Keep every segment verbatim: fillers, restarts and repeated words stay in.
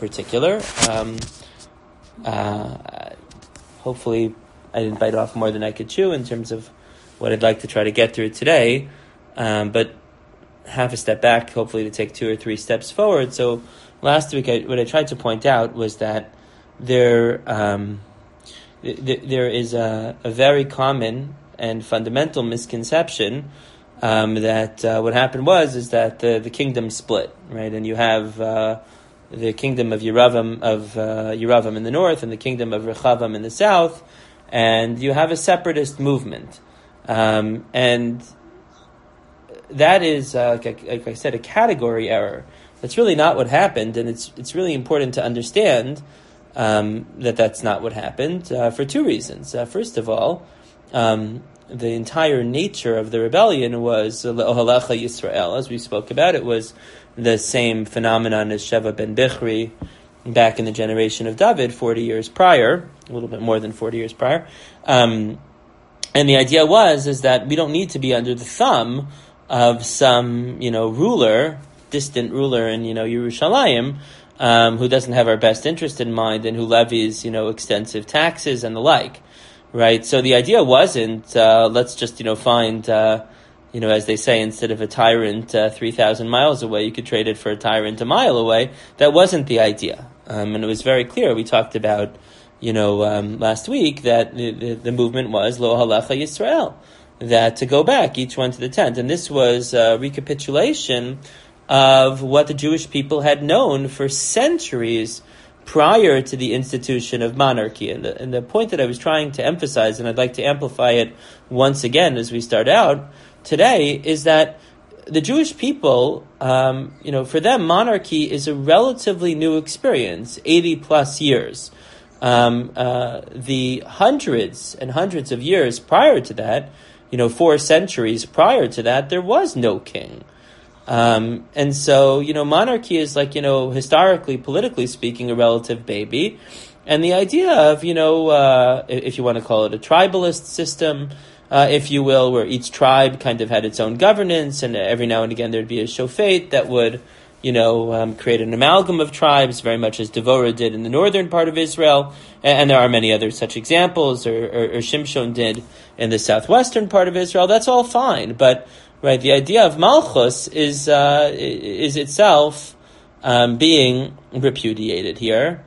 particular. Um, uh, hopefully, I didn't bite off more than I could chew in terms of what I'd like to try to get through today, um, but half a step back, hopefully to take two or three steps forward. So last week, I, what I tried to point out was that there um, th- there is a, a very common and fundamental misconception um, that uh, what happened was is that the, the kingdom split, right? And you have uh, the kingdom of Yeravam of uh, Yeravam in the north and the kingdom of Rechavam in the south, and you have a separatist movement, um, and that is, uh, like, like I said, a category error. That's really not what happened, and it's it's really important to understand um, that that's not what happened uh, for two reasons. Uh, first of all, um, the entire nature of the rebellion was Ohalecha Yisrael, as we spoke about. It was the same phenomenon as Sheva ben Bichri back in the generation of David, forty years prior, a little bit more than forty years prior. Um, and the idea was is that we don't need to be under the thumb of some, you know, ruler, distant ruler in, you know, Yerushalayim, um, who doesn't have our best interest in mind and who levies, you know, extensive taxes and the like, right? So the idea wasn't, uh, let's just, you know, find, uh, you know, as they say, instead of a tyrant uh, three thousand miles away, you could trade it for a tyrant a mile away. That wasn't the idea. Um, and it was very clear. We talked about, you know, um, last week that the, the, the movement was Lo Halacha Yisrael, that to go back, each one to the tent. And this was a recapitulation of what the Jewish people had known for centuries prior to the institution of monarchy. And the, and the point that I was trying to emphasize, and I'd like to amplify it once again as we start out today, is that the Jewish people, um, you know, for them, monarchy is a relatively new experience, eighty plus years. Um, uh, the hundreds and hundreds of years prior to that, you know, four centuries prior to that, there was no king. Um, and so, you know, monarchy is like, you know, historically, politically speaking, a relative baby. And the idea of, you know, uh, if you want to call it a tribalist system, uh, if you will, where each tribe kind of had its own governance, and every now and again there'd be a shofet that would, you know, um, create an amalgam of tribes, very much as Devorah did in the northern part of Israel, and, and there are many other such examples, or, or, or Shimshon did in the southwestern part of Israel. That's all fine, but right, the idea of Malchus is uh, is itself um, being repudiated here,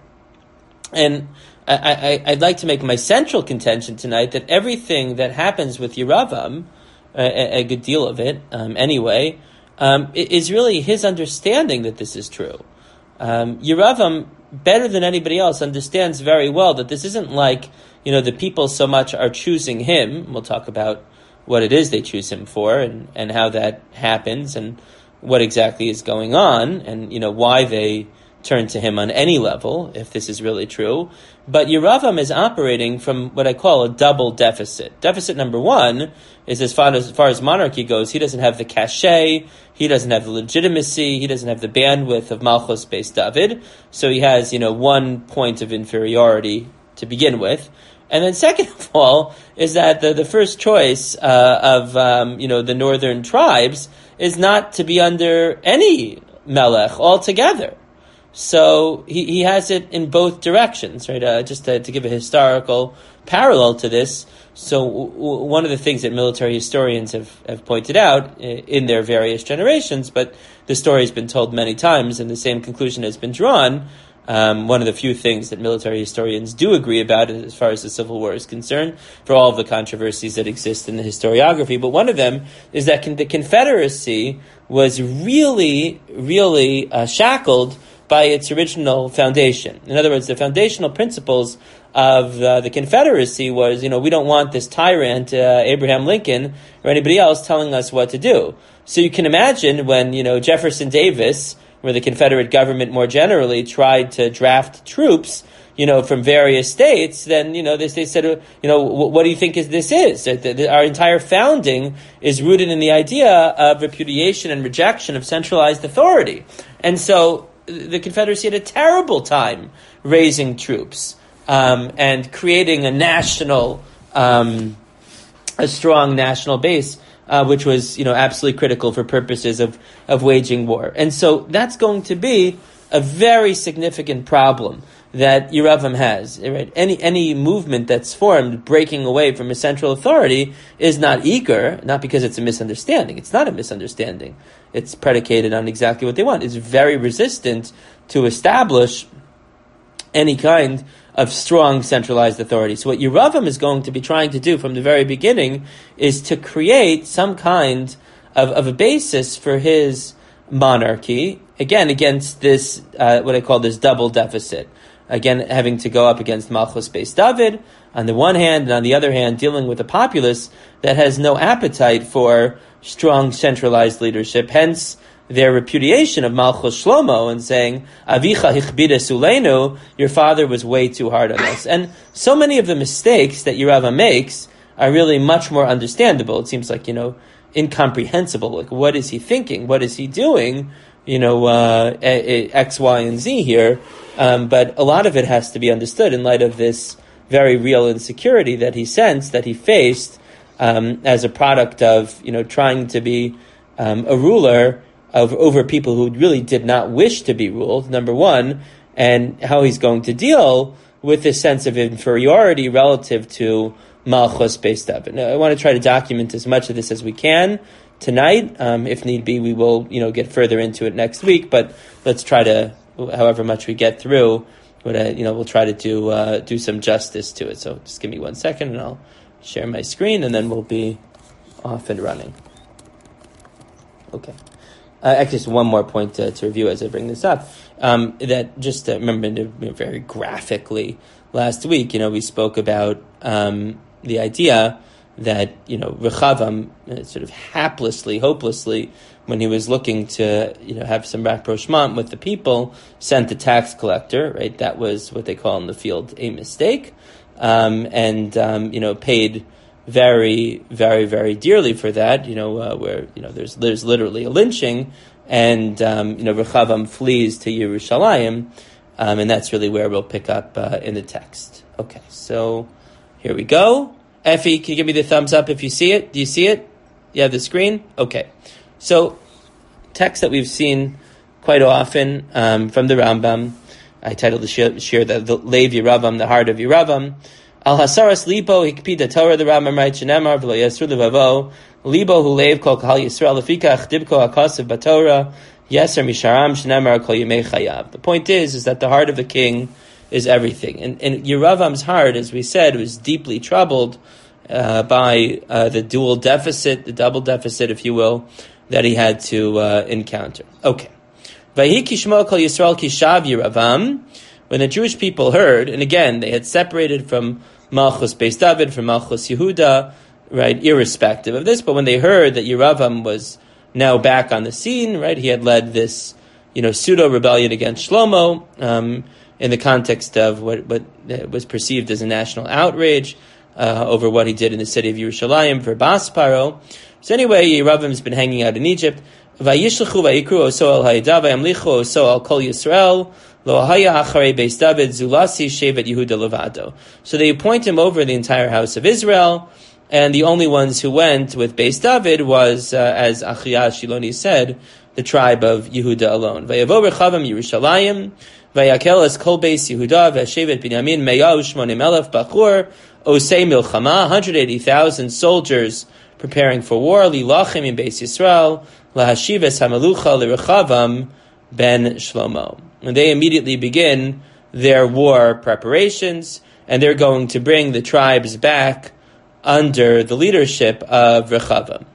and I, I, I'd like to make my central contention tonight that everything that happens with Yeravam, a, a good deal of it um, anyway, um, is really his understanding that this is true. Um, Yeravam, better than anybody else, understands very well that this isn't like, you know, the people so much are choosing him. We'll talk about what it is they choose him for, and, and how that happens, and what exactly is going on, and, you know, why they turn to him on any level, if this is really true. But Yeravam is operating from what I call a double deficit. Deficit number one is, as far as, as far as monarchy goes, he doesn't have the cachet, he doesn't have the legitimacy, he doesn't have the bandwidth of Malchus Beis David, so he has, you know, one point of inferiority to begin with. And then second of all, is that the, the first choice uh, of, um, you know, the northern tribes is not to be under any melech altogether. So he, he has it in both directions, right? Uh, just to, to give a historical parallel to this. So w- w- one of the things that military historians have, have pointed out in their various generations, but the story has been told many times and the same conclusion has been drawn. Um, one of the few things that military historians do agree about as far as the Civil War is concerned, for all of the controversies that exist in the historiography. But one of them is that con- the Confederacy was really, really uh, shackled by its original foundation. In other words, the foundational principles of uh, the Confederacy was, you know, we don't want this tyrant, uh, Abraham Lincoln, or anybody else telling us what to do. So you can imagine when, you know, Jefferson Davis, where the Confederate government more generally tried to draft troops, you know, from various states, then, you know, they, they said, you know, what do you think is, this is? Our entire founding is rooted in the idea of repudiation and rejection of centralized authority. And so the Confederacy had a terrible time raising troops um, and creating a national, um, a strong national base, uh, which was, you know, absolutely critical for purposes of, of waging war. And so that's going to be a very significant problem that Yeravam has. Right? Any any movement that's formed breaking away from a central authority is not eager, not because it's a misunderstanding. It's not a misunderstanding. It's predicated on exactly what they want. It's very resistant to establish any kind of strong centralized authority. So what Yeravam is going to be trying to do from the very beginning is to create some kind of, of a basis for his monarchy, again, against this, uh, what I call this double deficit. Again, having to go up against Malchus Beis David on the one hand, and on the other hand, dealing with a populace that has no appetite for strong centralized leadership. Hence, their repudiation of Malchus Shlomo and saying, Avicha hichbida suleinu, your father was way too hard on us. And so many of the mistakes that Yeravam makes are really much more understandable. It seems like, you know, incomprehensible. Like, what is he thinking? What is he doing? You know, uh, X, Y, and Z here. Um, but a lot of it has to be understood in light of this very real insecurity that he sensed, that he faced, um, as a product of, you know, trying to be um, a ruler of over people who really did not wish to be ruled, number one, and how he's going to deal with this sense of inferiority relative to Malchus Beis David. Now, I want to try to document as much of this as we can tonight. Um, if need be, we will, you know, get further into it next week, but let's try to, however much we get through, but, uh, you know, we'll try to do uh, do some justice to it. So just give me one second and I'll share my screen and then we'll be off and running. Okay. Uh, actually, just one more point to, to review as I bring this up. Um, that just uh, remember very graphically last week, you know, we spoke about um, the idea that, you know, Rechavam uh, sort of haplessly, hopelessly, when he was looking to, you know, have some rapprochement with the people, sent the tax collector, right? That was what they call in the field a mistake, um, and, um, you know, paid very, very, very dearly for that, you know, uh, where, you know, there's there's literally a lynching, and, um, you know, Rechavam flees to Yerushalayim, um, and that's really where we'll pick up uh, in the text. Okay, so here we go. Effie, can you give me the thumbs up if you see it? Do you see it? You have the screen? Okay. So, text that we've seen quite often um, from the Rambam. I titled the shir, shir the, the Lev Yeravam, the heart of Yeravam. Al hasaras libo hikpida Torah, the Rambam writes, Shenemar v'lo yasru levavo, libo hu lev kol kahal Yisrael lefikach dibko hakasav batorah, yeser misharam shenemar kol yemei chayav. The point is, is that the heart of the king is everything. And, and Yeravam's heart, as we said, was deeply troubled uh, by uh, the dual deficit, the double deficit, if you will, that he had to uh, encounter. Okay. Vayhi kishmo kol Yisrael kishav Yeravam. When the Jewish people heard, and again, they had separated from Malchus Beis David, from Malchus Yehuda, right, irrespective of this, but when they heard that Yeravam was now back on the scene, right, he had led this, you know, pseudo-rebellion against Shlomo, um, in the context of what, what was perceived as a national outrage, uh, over what he did in the city of Yerushalayim for Bas Paro. So anyway, Yeravam has been hanging out in Egypt. Vayishlechu vayikru oso al hayda vayamlichu oso al kol Yisrael. Lo haya acharei Beis David zulasi shevet Yehuda levado. So they appoint him over the entire house of Israel, and the only ones who went with Beis David was, uh, as Achia Shiloni said, the tribe of Yehuda alone. Vayavo Rechavam Yerushalayim, vayakel es kol Beis Yehuda v'shevet Binyamin meya u'shmonim elef bachur osei milchama, one hundred eighty thousand soldiers preparing for war, lilachim in Beis Yisrael, lahashiv es hamelucha liRechavam ben Shlomo. And they immediately begin their war preparations, and they're going to bring the tribes back under the leadership of Rechavam.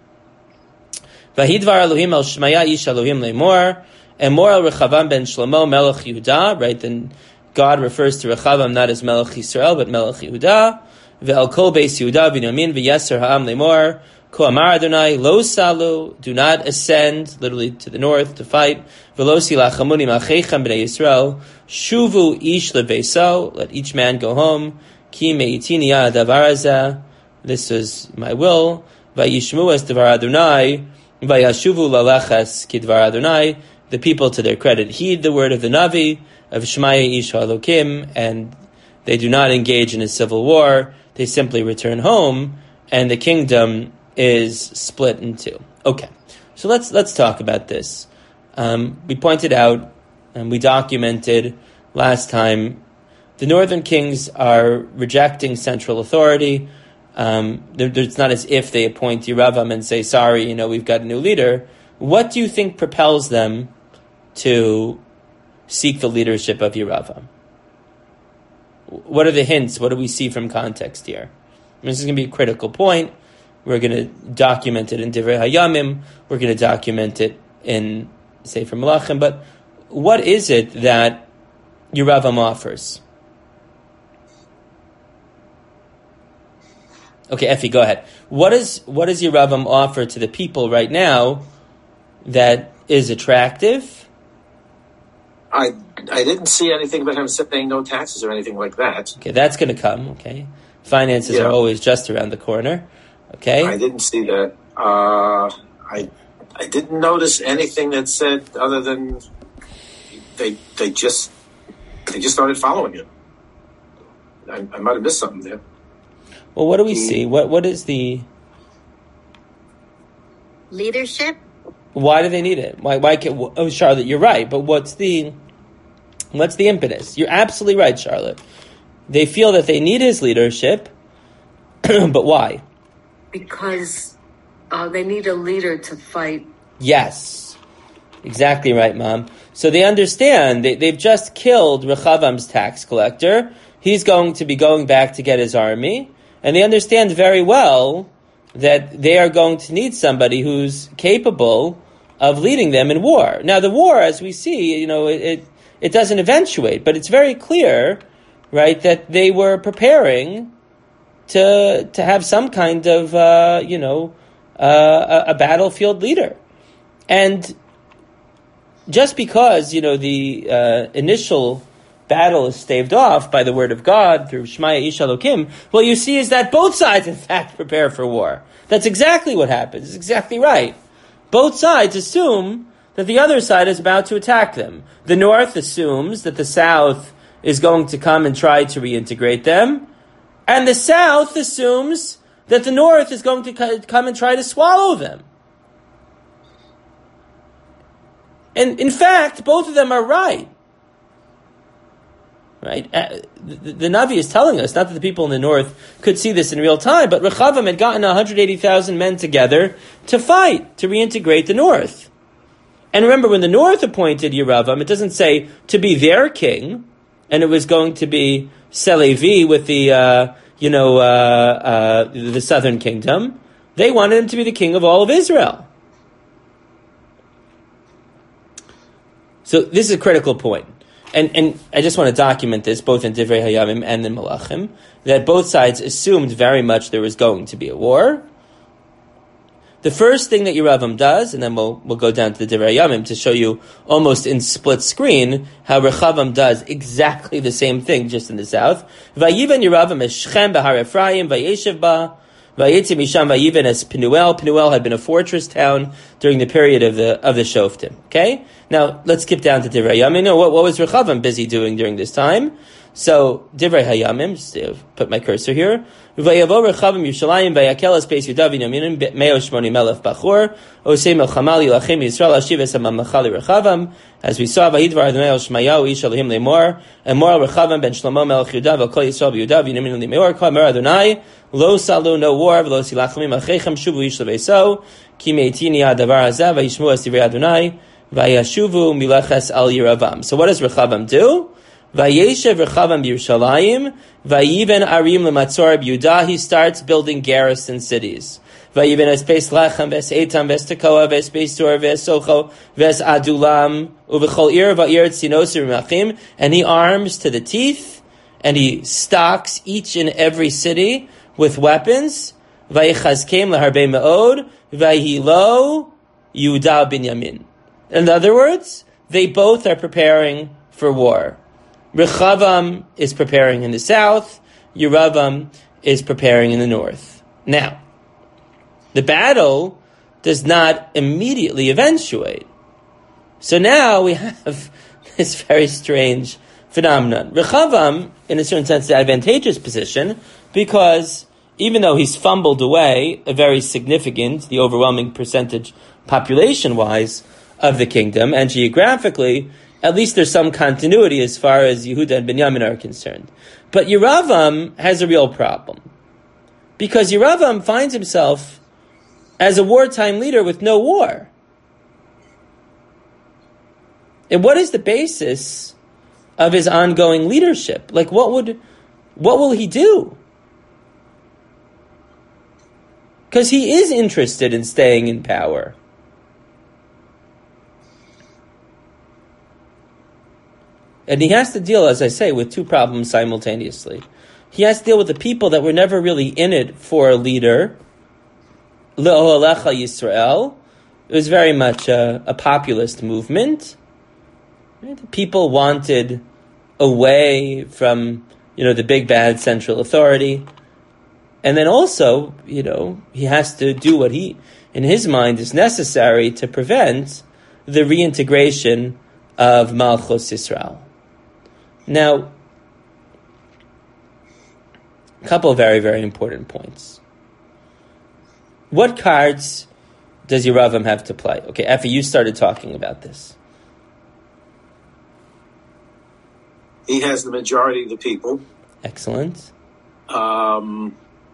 Vahidvar Elohim el Shmaya ish Elohim lemor, and more el Rechavam ben Shlomo melech Yehuda, right? Then God refers to Rechavam not as melech Yisrael, but melech Yehuda. Ve'el kol beis Yehuda v'Inyamin v'yeser ha'am lemor, Ko amar Adonai, lo salu, do not ascend, literally to the north, to fight. Velosi lachamuni ma'achechem b'nei Yisrael, shuvu ish lebeso, let each man go home. Ki me'itini ya davar hazeh, this is my will. Vayishmu es davar Adonai, vayashuvu laleches ki davar Adonai, the people to their credit heed the word of the Navi, of Shmaya ish ha'elokim, and they do not engage in a civil war, they simply return home, and the kingdom is split in two. Okay, so let's let's talk about this. Um, we pointed out and we documented last time, the northern kings are rejecting central authority. Um, it's not as if they appoint Yeravam and say, sorry, you know, we've got a new leader. What do you think propels them to seek the leadership of Yeravam? What are the hints? What do we see from context here? This is going to be a critical point. We're going to document it in Divrei Hayamim. We're going to document it in Sefer Melachim. But what is it that Yeravam offers? Okay, Effie, go ahead. What is what does Yeravam offer to the people right now that is attractive? I I didn't see anything about him paying no taxes or anything like that. Okay, that's going to come. Okay, finances yeah. are always just around the corner. Okay, I didn't see that. Uh, I I didn't notice anything that said other than they they just they just started following him. I, I might have missed something there. Well, what do we see? What What is the leadership? Why do they need it? Why? Why can? Oh, Charlotte, you're right. But what's the what's the impetus? You're absolutely right, Charlotte. They feel that they need his leadership, but why? Because uh, they need a leader to fight. Yes, exactly right, Mom. So they understand they, they've just killed Rechavam's tax collector. He's going to be going back to get his army. And they understand very well that they are going to need somebody who's capable of leading them in war. Now, the war, as we see, you know, it it, it doesn't eventuate, but it's very clear, right, that they were preparing to to have some kind of, uh, you know, uh, a, a battlefield leader. And just because, you know, the uh, initial battle is staved off by the word of God through Shmaya Ish Elokim, what you see is that both sides, in fact, prepare for war. That's exactly what happens. It's exactly right. Both sides assume that the other side is about to attack them. The North assumes that the South is going to come and try to reintegrate them, and the South assumes that the North is going to come and try to swallow them. And in fact, both of them are right. Right, uh, the, the Navi is telling us, not that the people in the north could see this in real time, but Rechavam had gotten one hundred eighty thousand men together to fight, to reintegrate the north. And remember, when the north appointed Yeravam, it doesn't say to be their king, and it was going to be Selevi with the, uh, you know, uh, uh, the southern kingdom. They wanted him to be the king of all of Israel. So this is a critical point. And and I just want to document this, both in Divrei Hayamim and in Melachim, that both sides assumed very much there was going to be a war. The first thing that Yeravam does, and then we'll we'll go down to the Divrei Hayamim to show you almost in split screen how Rechavam does exactly the same thing, just in the south. Vayiven Yeravam es Shechem b'Har Ephraim vayeshev ba vayetzi misham vayiven es Penuel. Penuel had been a fortress town during the period of the of the Shoftim. Okay. Now, let's skip down to Divrei Hayamim. No, what, what was Rechavam busy doing during this time? So, Divrei Hayamim, just to put my cursor here. Vayavo Rechavam Yushalayim vayakel es beis Yudav v'Yaminin meo shmoni melech bachor osei melchamali lachim Yisrael ashiv es hamamachali Rechavam. As we saw, Vayidvar Adonai el Shmayahu ish Elohim lemor and moral Rechavam ben Shlomo melech Yudav el kol Yisrael v'Yudav v'Yaminin lemor kol mer Adonai lo salu no war v'lo silachim achechem shuvu ish lebeso ki meitini adavar hazav v'yishmu es Divrei Adonai Vayashuvu milaches al Yeravam. So what does Rechavam do? Vayeshev Rechavam Yerushalayim, Vayiven Arim lematzor b'Yehuda. He starts building garrison cities. Vayiven es Beis Lechem, ves Etam, ves Tekoa, ves Beis Tor, ves Socho, ves Adulam, uvechol ir va'ir tzinos u'rimachim. And he arms to the teeth, and he stocks each and every city with weapons. Vayichazkem leharbe me'od, vayhilo Yehuda Binyamin. In other words, they both are preparing for war. Rechavam is preparing in the south. Yeravam is preparing in the north. Now, the battle does not immediately eventuate. So now we have this very strange phenomenon. Rechavam, in a certain sense, is an advantageous position because even though he's fumbled away a very significant, the overwhelming percentage population-wise, of the kingdom, and geographically, at least there's some continuity as far as Yehuda and Binyamin are concerned. But Yeravam has a real problem. Because Yeravam finds himself as a wartime leader with no war. And what is the basis of his ongoing leadership? Like, what would, what will he do? Because he is interested in staying in power. And he has to deal, as I say, with two problems simultaneously. He has to deal with the people that were never really in it for a leader. Le'ohalecha Yisrael. It was very much a, a populist movement. Right? People wanted away from, you know, the big bad central authority. And then also, you know, he has to do what he, in his mind, is necessary to prevent the reintegration of Malchus Yisrael. Now, a couple of very, very important points. What cards does Yeravam have to play? Okay, Effie, you started talking about this. He has the majority of the people. Excellent. Um,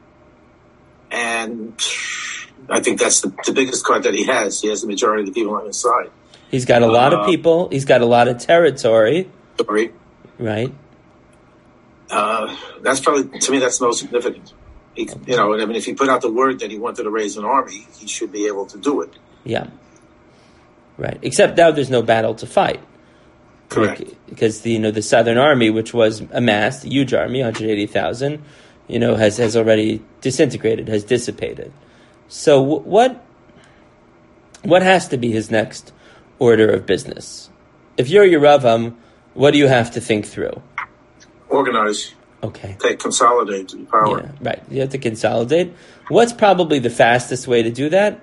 and I think that's the, the biggest card that he has. He has the majority of the people on his side. He's got a lot uh, of people. He's got a lot of territory. Sorry. Right. Uh, that's probably, to me, that's the most significant. He, you know, I mean, if he put out the word that he wanted to raise an army, he should be able to do it. Yeah. Right. Except now there's no battle to fight. Correct. Like, because the, you know, the Southern Army, which was amassed, a huge army, one hundred eighty thousand, you know, has, has already disintegrated, has dissipated. So w- what what has to be his next order of business? If you're Yeravam, what do you have to think through? Organize. Okay. Take, consolidate power. Yeah, right. You have to consolidate. What's probably the fastest way to do that?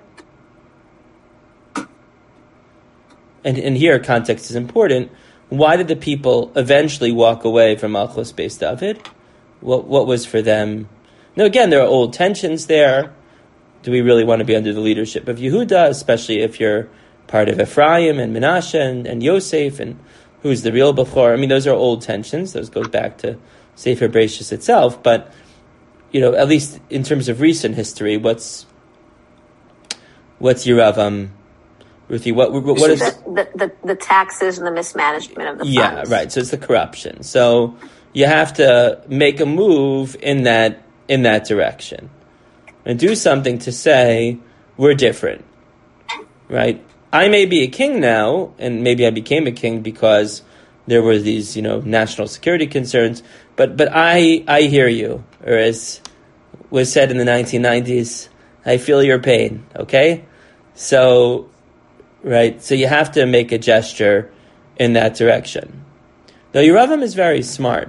And, and here, context is important. Why did the people eventually walk away from Malchus Beis David? What what was for them? Now, again, there are old tensions there. Do we really want to be under the leadership of Yehuda, especially if you're part of Ephraim and Menashe and, and Yosef, and who's the real Bechor? I mean, those are old tensions. Those goes back to Sefer Bereshis itself. But, you know, at least in terms of recent history, what's what's Yeravam? Ruthie, what what, what is the, the the taxes and the mismanagement of the funds? Yeah, right. So it's the corruption. So you have to make a move in that in that direction and do something to say we're different, right? I may be a king now, and maybe I became a king because there were these, you know, national security concerns. But but I I hear you, or as was said in the nineteen nineties, I feel your pain. Okay, so. Right, so you have to make a gesture in that direction. Now, Yeravam is very smart.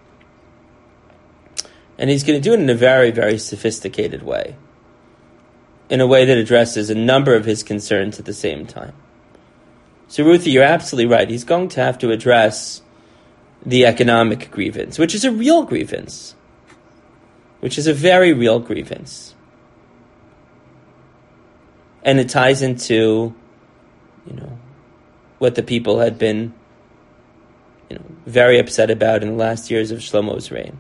And he's going to do it in a very, very sophisticated way. In a way that addresses a number of his concerns at the same time. So, Ruthie, you're absolutely right. He's going to have to address the economic grievance, which is a real grievance. Which is a very real grievance. And it ties into... you know, what the people had been, you know, very upset about in the last years of Shlomo's reign.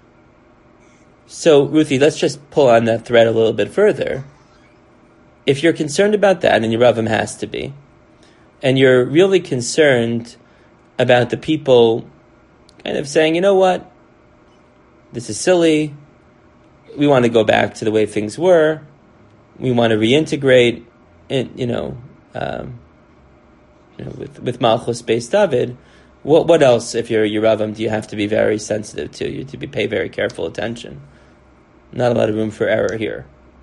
So, Ruthie, let's just pull on that thread a little bit further. If you're concerned about that, and Yeravam has to be, and you're really concerned about the people kind of saying, you know what, this is silly, we want to go back to the way things were, we want to reintegrate, it, you know, um, You know, with with Malchus Beis David, what what else, if you're Yeravam, do you have to be very sensitive to? You to be pay very careful attention. Not a lot of room for error here.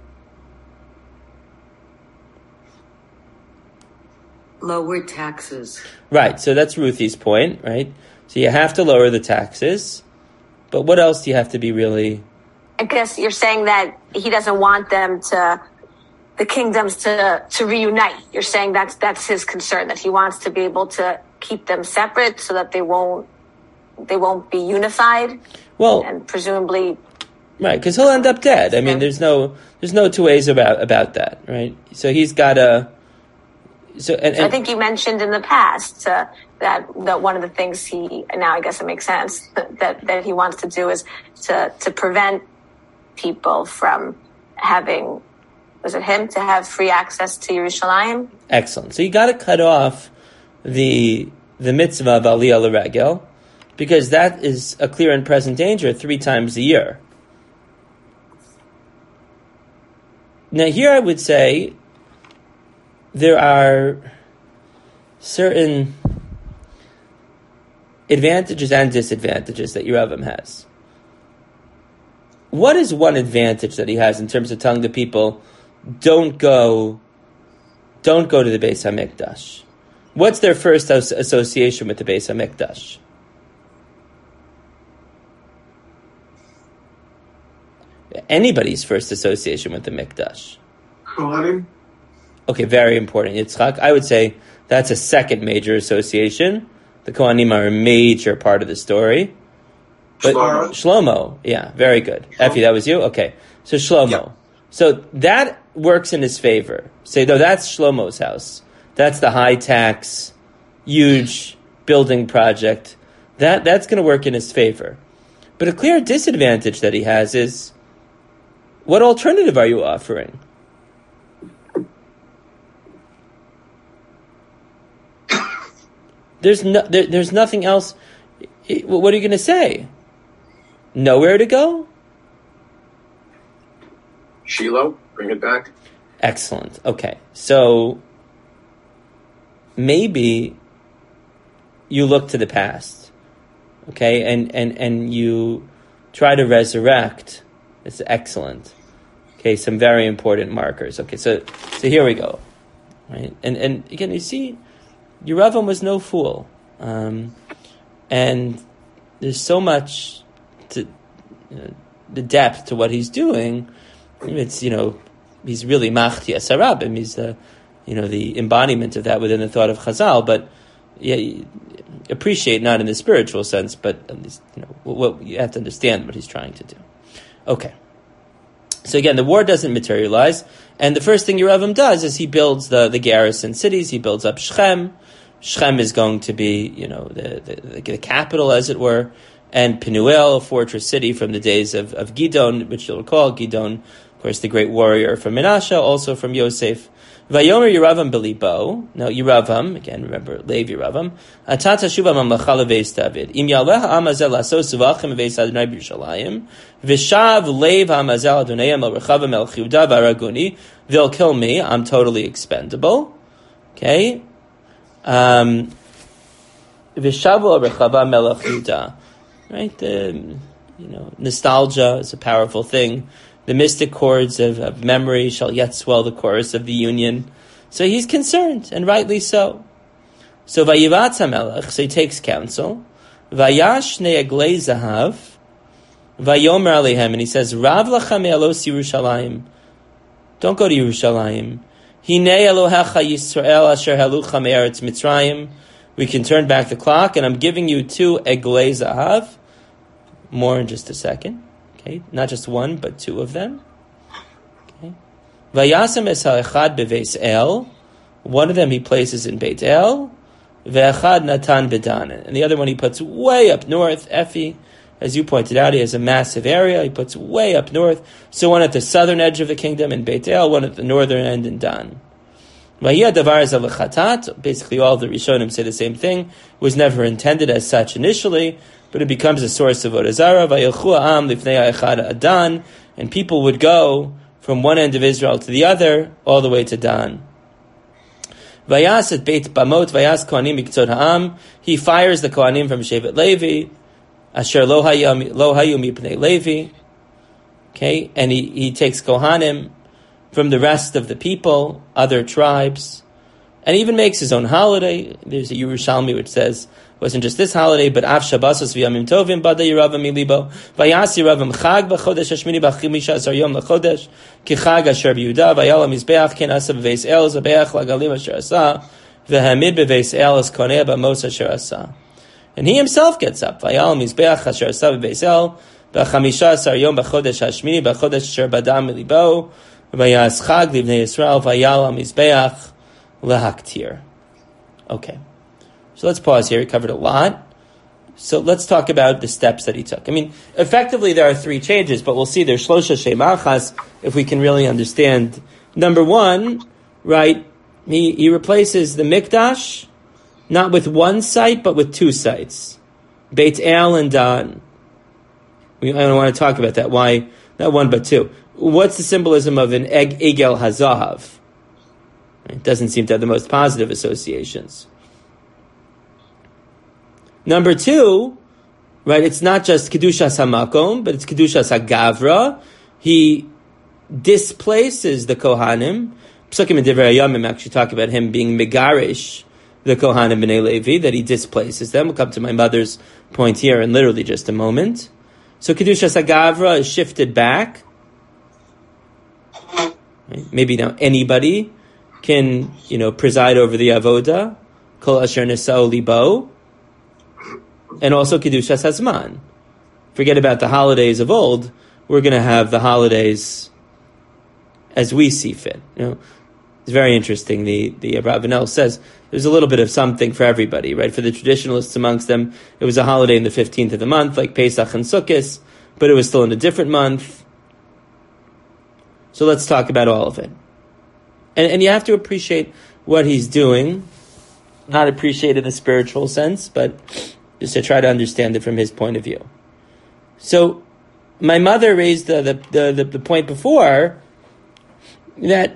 Lower taxes. Right, so that's Ruthie's point, right? So you have to lower the taxes, but what else do you have to be really? I guess you're saying that he doesn't want them to. The kingdoms to to reunite. You're saying that's that's his concern, that he wants to be able to keep them separate so that they won't they won't be unified. Well, and presumably, right, because he'll end up dead. I mean, there's no there's no two ways about about that, right? So he's got to so, and, and so I think you mentioned in the past uh, that that one of the things he now I guess it makes sense that that he wants to do is to to prevent people from having, was it him, to have free access to Yerushalayim? Excellent. So you got to cut off the the mitzvah of Aliyah L'Regel, because that is a clear and present danger three times a year. Now here I would say there are certain advantages and disadvantages that Yeravam has. What is one advantage that he has in terms of telling the people, don't go, don't go to the Beis HaMikdash? What's their first as- association with the Beis HaMikdash? Anybody's first association with the Mikdash. Kohanim. Okay, very important. Yitzchak, I would say that's a second major association. The Kohanim are a major part of the story. But Shlomo. Shlomo, yeah, very good. Effie, that was you? Okay. So Shlomo. Yeah. So that works in his favor. Say, no, that's Shlomo's house. That's the high tax, huge building project. That That's going to work in his favor. But a clear disadvantage that he has is, what alternative are you offering? There's no, there, there's nothing else. What are you going to say? Nowhere to go? Shiloh, bring it back. Excellent. Okay. So maybe you look to the past, okay, and, and, and you try to resurrect. It's excellent. Okay, some very important markers. Okay, so so here we go. Right? And and again, you see, Yeravam was no fool. Um, and there's so much to, you know, the depth to what he's doing. It's, you know, he's really Machti Asarabim. He's the, you know, the embodiment of that within the thought of Chazal. But yeah, appreciate not in the spiritual sense, but at least, you know, what you have to understand what he's trying to do. Okay. So again, the war doesn't materialize, and the first thing Yeravam does is he builds the, the garrison cities. He builds up Shechem. Shechem is going to be, you know, the, the, the capital, as it were, and Penuel, a fortress city from the days of, of Gidon, which you'll recall, Gidon, of course, the great warrior from Menashe, also from Yosef. Vayomer Yeravam belibo. Now Yeravam, again, remember, Lev Yeravam. Atata shuva mamlacha leveis David. Im yaleh ha'amazel asos uvachim veis Adonai b'Yerushalayim. Vishav lev ha'amazel Adonai el rechavim el Chiuda v'araguni. They'll kill me. I'm totally expendable. Okay. Um, Vishavu rechavam el Chiuda. Right. The, you know, nostalgia is a powerful thing. The mystic chords of, of memory shall yet swell the chorus of the union. So he's concerned, and rightly so. So Vayivatz HaMelech, so he takes counsel. Vayash ne'eglei zahav, Vayomer alehem, and he says, Rav lacha me'alos Yerushalayim. Don't go to Yerushalayim. Hinei Elohecha Yisrael asher halucha me'eretz Mitzrayim. We can turn back the clock, and I'm giving you two eglei zahav. More in just a second. Okay, not just one, but two of them. Okay. Vayasem es ha'echad beveis El. One of them he places in Beit El. Ve'echad natan bedan. And the other one he puts way up north. Effie, as you pointed out, he has a massive area. He puts way up north. So one at the southern edge of the kingdom in Beit El, one at the northern end in Dan. Vayia davar zalechatat. Basically, all the Rishonim say the same thing. It was never intended as such initially, but it becomes a source of Avodah Zarah. Vayilchu ha'am lifnei ha'echad Adan, and people would go from one end of Israel to the other, all the way to Dan. Vayas et Beit Bamot, Vayas Kohanim miktzot ha'am. He fires the Kohanim from Shevet Levi, asher lo hayu mipnei Levi. Okay, and he, he takes Kohanim from the rest of the people, other tribes, and even makes his own holiday. There's a Yerushalmi which says, it wasn't just this holiday, but Av Shabbosos v'Yamim Tovim Bada Yeravam milibo Vayas Yeravam Chag b'Chodesh Hashmini b'Chimisha Asar Yom l'Chodesh Ki Chag Asher b'Yehuda Vayal HaMizbeach Ken Asa b'Veis El Zabeach Lagalim Asher Asa V'Hamid b'Veis El Es Koneh B'Mos Asher Asa. And he himself gets up. Vayal HaMizbeach Asher Asa b'Veis El b'Chamisha Asar Yom b'Chodesh Hashmini b'Chodesh Asher Bada milibo Vayas Chag Livnei Yisrael Vayal HaMizbeach lahaktir. Okay. So let's pause here. We covered a lot. So let's talk about the steps that he took. I mean, effectively there are three changes, but we'll see there's shlosha shemachas if we can really understand. Number one, right, he, he replaces the mikdash not with one site, but with two sites. Beit El and Dan. We, I don't want to talk about that. Why not one but two? What's the symbolism of an Eg, Egel Hazahav? It doesn't seem to have the most positive associations. Number two, right, it's not just Kedushas HaMakom, but it's Kedushas HaGavra. He displaces the Kohanim. Psukim and Divrei Hayamim actually talk about him being Megarish, the Kohanim B'nai Levi, that he displaces them. We'll come to my mother's point here in literally just a moment. So Kedushas HaGavra is shifted back. Right? Maybe now anybody can, you know, preside over the Avoda, Kol Asher Nesa'u Libo, and also Kedushas Hazman. Forget about the holidays of old. We're going to have the holidays as we see fit. You know, it's very interesting. The the Abravanel says there's a little bit of something for everybody, right? For the traditionalists amongst them, it was a holiday in the fifteenth of the month, like Pesach and Sukkot, but it was still in a different month. So let's talk about all of it. And, and you have to appreciate what he's doing. Not appreciate in the spiritual sense, but just to try to understand it from his point of view. So my mother raised the the, the, the, the point before that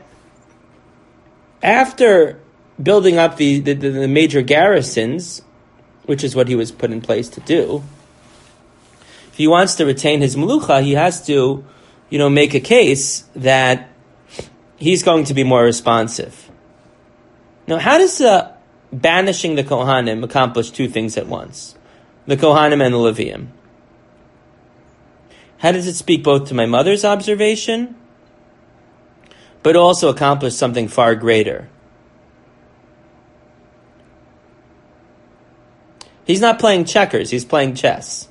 after building up the, the, the major garrisons, which is what he was put in place to do, if he wants to retain his melucha, he has to, you know, make a case that he's going to be more responsive. Now, how does uh, banishing the Kohanim accomplish two things at once? The Kohanim and the Levium. How does it speak both to my mother's observation, but also accomplish something far greater? He's not playing checkers, he's playing chess.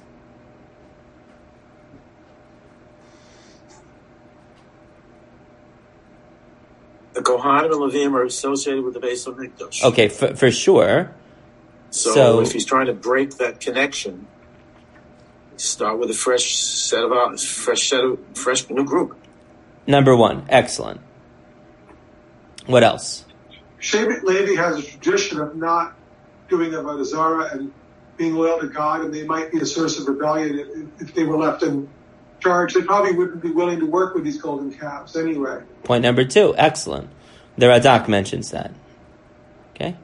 The Kohanim and Levium are associated with the Beis HaMikdash. Okay, for, for sure. So, So- if he's trying to break that connection, start with a fresh set of fresh set of fresh new group. Number one, excellent. What else? Shevet Levi has a tradition of not doing Avodah Zarah and being loyal to God, and they might be a source of rebellion if, if they were left in charge. They probably wouldn't be willing to work with these golden calves anyway. Point number two, excellent. The Radak mentions that. Okay?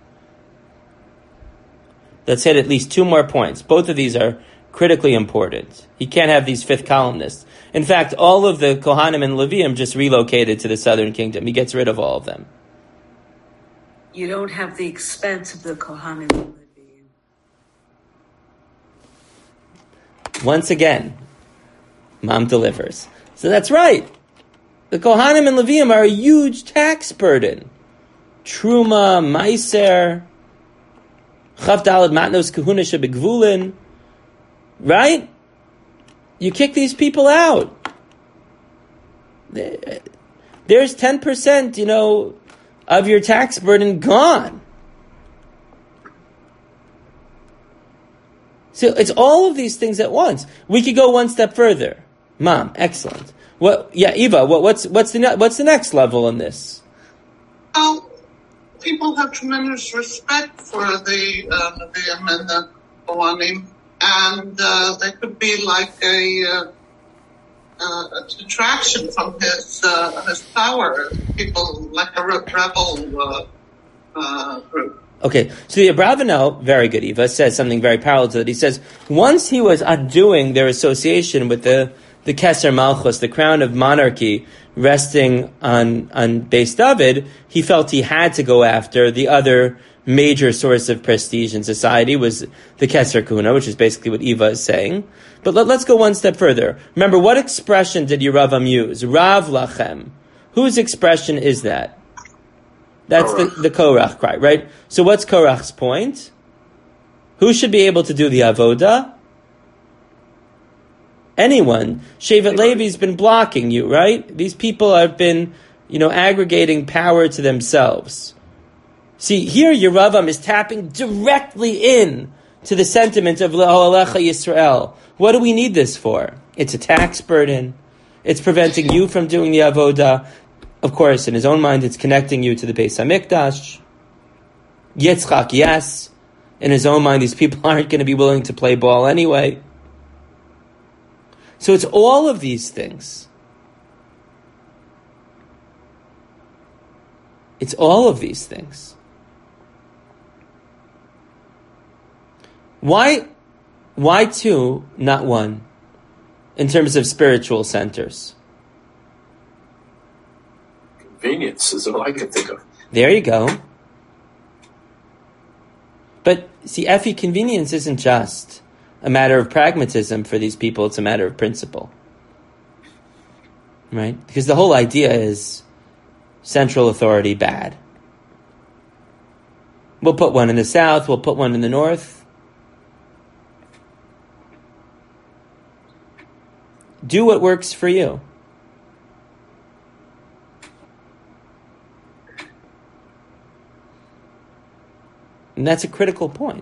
Let's hit at least two more points. Both of these are critically important. He can't have these fifth columnists. In fact, all of the Kohanim and Levium just relocated to the southern kingdom. He gets rid of all of them. You don't have the expense of the Kohanim and Levium. Once again, Mom delivers. So that's right. The Kohanim and Levium are a huge tax burden. Truma, Meiser, Chav Daled Matnos Kahuna Shebegvulin. Right? You kick these people out. There's ten percent, you know, of your tax burden gone. So it's all of these things at once. We could go one step further. Mom, excellent. What? Yeah, Eva. What, what's what's the what's the next level in this? Well, people have tremendous respect for the uh, Levium and the Kohanim, and uh, they could be like a, uh, uh, a detraction from his uh, his power. People like a rebel uh, uh, group. Okay, so the Abravanel, very good, Eva, says something very parallel to that. He says, once he was undoing their association with the, the Keser Malchus, the crown of monarchy resting on, on Beis David, he felt he had to go after the other major source of prestige in society was the Keser Kuna, which is basically what Eva is saying. But let, let's go one step further. Remember, what expression did Yeravam use? Rav Lachem. Whose expression is that? That's the, the Korach cry, right? So what's Korach's point? Who should be able to do the Avoda? Anyone. Shevet Levi's been blocking you, right? These people have been, you know, aggregating power to themselves. See, here Yeravam is tapping directly in to the sentiment of Le'olecha Yisrael. What do we need this for? It's a tax burden. It's preventing you from doing the avodah. Of course, in his own mind, it's connecting you to the Beis Hamikdash. Yitzchak, yes. In his own mind, these people aren't going to be willing to play ball anyway. So it's all of these things. It's all of these things. Why, why two, not one, in terms of spiritual centers? Convenience is all I can think of. There you go. But see, Effie, convenience isn't just a matter of pragmatism for these people, it's a matter of principle. Right? Because the whole idea is central authority bad. We'll put one in the south, we'll put one in the north. Do what works for you. And that's a critical point.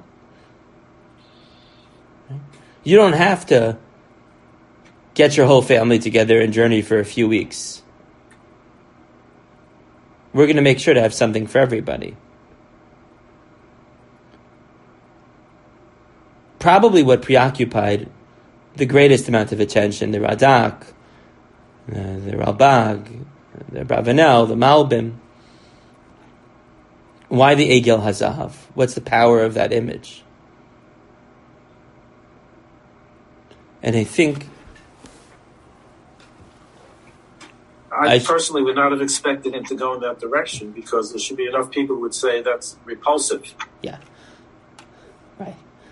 You don't have to get your whole family together and journey for a few weeks. We're going to make sure to have something for everybody. Probably what preoccupied the greatest amount of attention, the Radak, uh, the Ralbag, the Bravanel, the Malbim. Why the Egel HaZahav? What's the power of that image? And I think... I, I personally would not have expected him to go in that direction because there should be enough people who would say that's repulsive. Yeah. Right.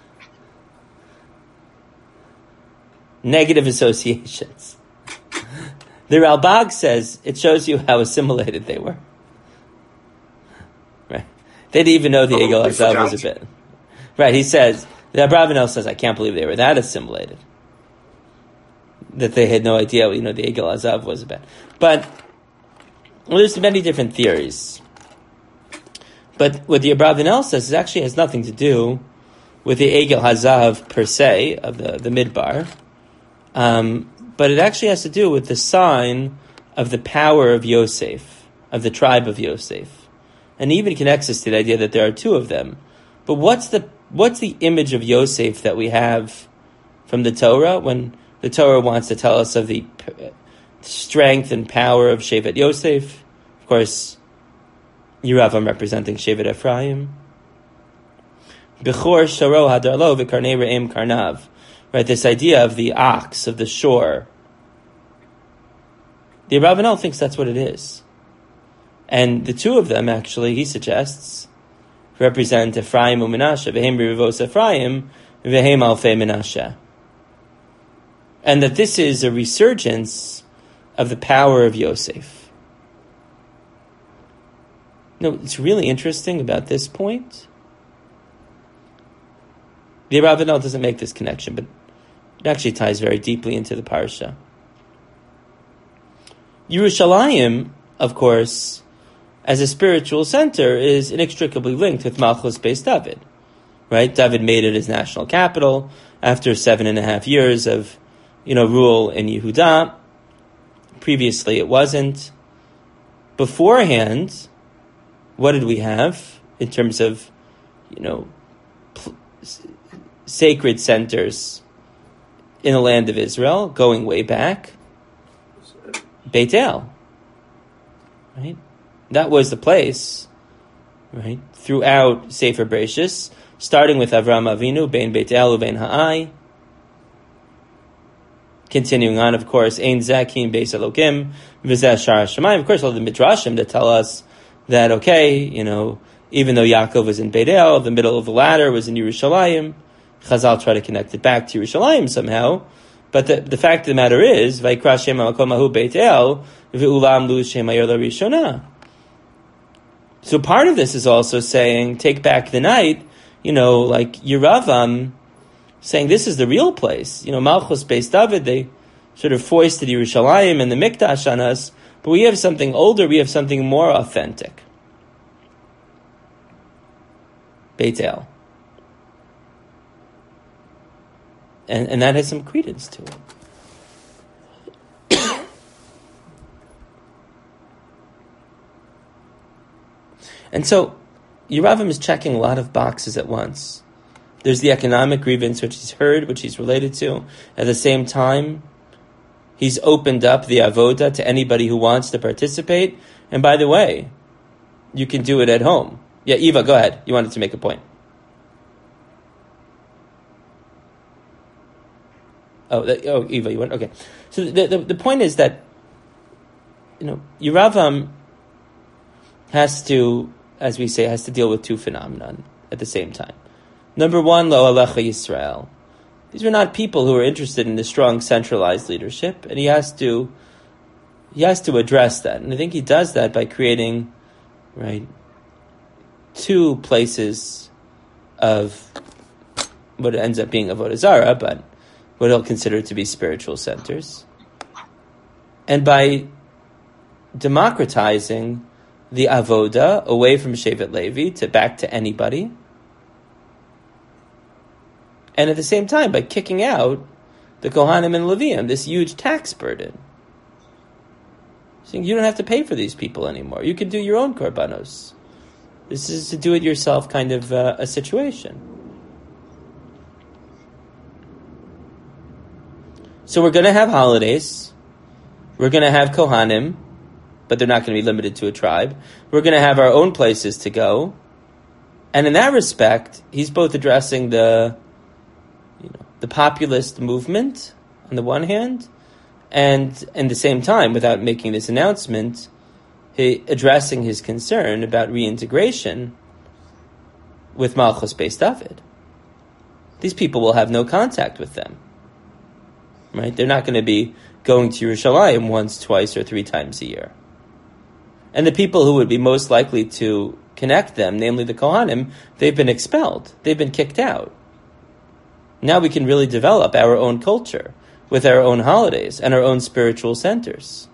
Negative associations. The Ralbag says it shows you how assimilated they were. Right. They didn't even know the Oh, Egel we HaZahav forgot. was a bit. Right, he says, the Abravanel says, I can't believe they were that assimilated. That they had no idea, you know, the Egel HaZahav was a bit. But, well, there's many different theories. But what the Abravanel says, it actually has nothing to do with the Egel HaZahav per se, of the, the Midbar. Um, but it actually has to do with the sign of the power of Yosef, of the tribe of Yosef. And even connects us to the idea that there are two of them. But what's the what's the image of Yosef that we have from the Torah when the Torah wants to tell us of the p- strength and power of Shevet Yosef? Of course, Yeravam representing Shevet Ephraim. Bechor Sharo Hadarlo v'Karnei Re'em Karnav. Right, this idea of the ox, of the shore. The Abravanel thinks that's what it is. And the two of them, actually, he suggests, represent Ephraim and Menashe. V'hem Rivos Ephraim, v'hem Alfei Menashe. And that this is a resurgence of the power of Yosef. You know, it's really interesting about this point. The Abravanel doesn't make this connection, but it actually ties very deeply into the parsha. Yerushalayim, of course, as a spiritual center, is inextricably linked with Malchus Beis David. Right? David made it his national capital after seven and a half years of, you know, rule in Yehuda. Previously, it wasn't. Beforehand, what did we have in terms of, you know, pl- sacred centers in the land of Israel, going way back? Beit El. Right? That was the place, right? Throughout Sefer Bereshis, starting with Avraham Avinu, Bein Beit El u'Bein Ha'ai. Continuing on, of course, Ein Zakim Beis Elokim, V'zeh Shar HaShamayim. Of course, all the midrashim that tell us that, okay, you know, even though Yaakov was in Beit El, the middle of the ladder was in Yerushalayim. Chazal try to connect it back to Yerushalayim somehow. But the, the fact of the matter is, Vayikra Shem HaMakom Hahu Beit El, V'ulam Lu Shem Hayor LaRishona. So part of this is also saying, take back the night, you know, like Yeravam, saying this is the real place. You know, Malchus Beis David, they sort of foisted Yerushalayim and the Mikdash on us, but we have something older, we have something more authentic. Beit El. And, and that has some credence to it. And so, Yeravam is checking a lot of boxes at once. There's the economic grievance which he's heard, which he's related to. At the same time, he's opened up the avoda to anybody who wants to participate. And by the way, you can do it at home. Yeah, Eva, go ahead. You wanted to make a point. Oh, that, oh, Eva, you want okay. So the, the the point is that, you know, Yeravam has to, as we say, has to deal with two phenomena at the same time. Number one, Lo Alecha Yisrael. These were not people who were interested in the strong centralized leadership, and he has to he has to address that. And I think he does that by creating, right, two places of what ends up being Avodah Zarah, but what he'll consider to be spiritual centers. And by democratizing the avoda away from Shevet Levi to back to anybody. And at the same time, by kicking out the Kohanim and Leviim, this huge tax burden. Saying you don't have to pay for these people anymore. You can do your own korbanos. This is a do-it-yourself kind of uh, a situation. So we're going to have holidays. We're going to have Kohanim, but they're not going to be limited to a tribe. We're going to have our own places to go. And in that respect, he's both addressing the, you know, the populist movement on the one hand, and at the same time, without making this announcement, he addressing his concern about reintegration with Malchus Beis David. These people will have no contact with them. Right? They're not going to be going to Yerushalayim once, twice, or three times a year. And the people who would be most likely to connect them, namely the Kohanim, they've been expelled. They've been kicked out. Now we can really develop our own culture with our own holidays and our own spiritual centers.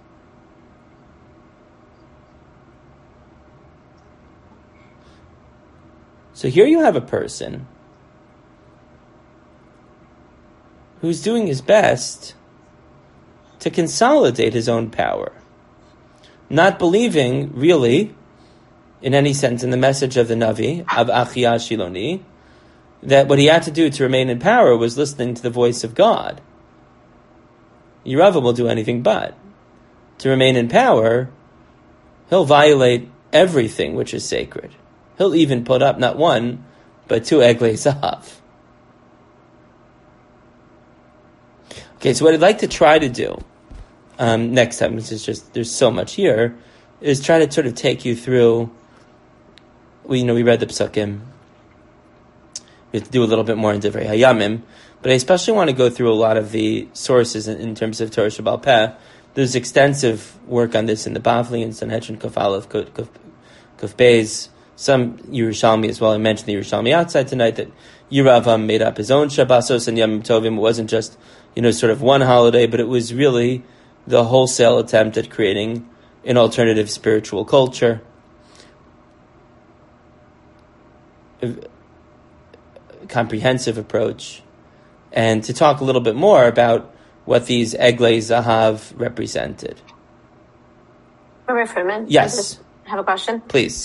So here you have a person who's doing his best to consolidate his own power, not believing, really, in any sense, in the message of the Navi, of Achia Shiloni, that what he had to do to remain in power was listening to the voice of God. Yeravam will do anything but. To remain in power, he'll violate everything which is sacred. He'll even put up not one, but two Eglei Zahav. Okay, so what I'd like to try to do um, next time, which is just, there's so much here, is try to sort of take you through, we, you know, we read the Psukim. We have to do a little bit more in Divrei Hayamim, but I especially want to go through a lot of the sources in, in terms of Torah Sheba'al Peh. There's extensive work on this in the Bavli and Sanhedrin Kuf Aleph, Kuf Beis, some Yerushalmi as well. I mentioned the Yerushalmi outside tonight, that Yeravam made up his own Shabbosos and Yom Tovim. It wasn't just, you know, sort of one holiday, but it was really the wholesale attempt at creating an alternative spiritual culture. A comprehensive approach. And to talk a little bit more about what these Eglei Zahav represented. Rabbi Friedman? Yes. I just have a question. Please.